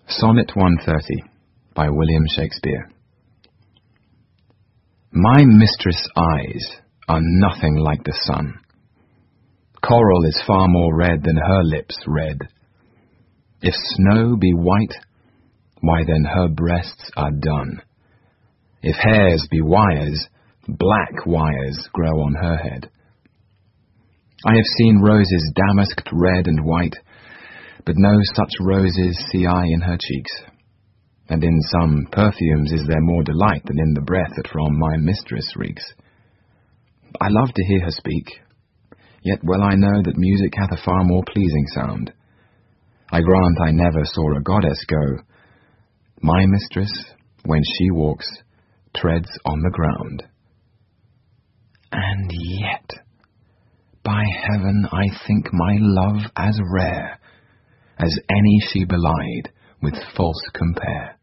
Sonnet 130 by William Shakespeare. My mistress' eyes are nothing like the sun. Coral is far more red than her lips red. If snow be white, why then her breasts are dun. If hairs be wires, black wires grow on her head. I have seen roses damasked red and white, but no such roses see I in her cheeks. And in some perfumes is there more delight than in the breath that from my mistress reeks. I love to hear her speak, yet well I know that music hath a far more pleasing sound. I grant I never saw a goddess go. My mistress, when she walks, treads on the ground. And yet, by heaven, I think my love as rare as any she belied with false compare.